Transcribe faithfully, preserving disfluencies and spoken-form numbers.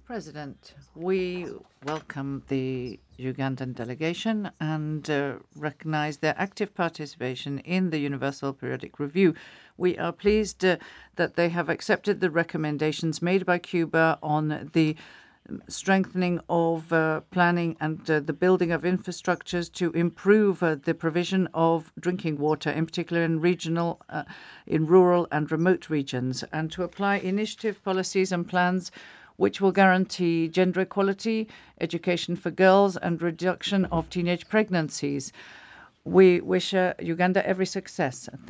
President, we welcome the Ugandan delegation and uh, recognize their active participation in the Universal Periodic Review. We are pleased uh, that they have accepted the recommendations made by Cuba on the strengthening of uh, planning and uh, the building of infrastructures to improve uh, the provision of drinking water, in particular in regional, uh, in rural and remote regions, and to apply initiative policies and plans which will guarantee gender equality, education for girls, and reduction of teenage pregnancies. We wish uh, Uganda every success.